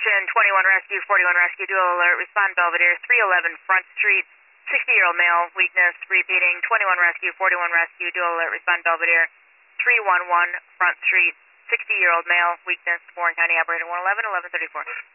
Ocean 21 Rescue, 41 Rescue, dual alert, respond Belvedere, 311 Front Street, 60-year-old male, weakness, repeating, 21 Rescue, 41 Rescue, dual alert, respond Belvedere, 311 Front Street, 60-year-old male, weakness, Warren County operator 111, 1134.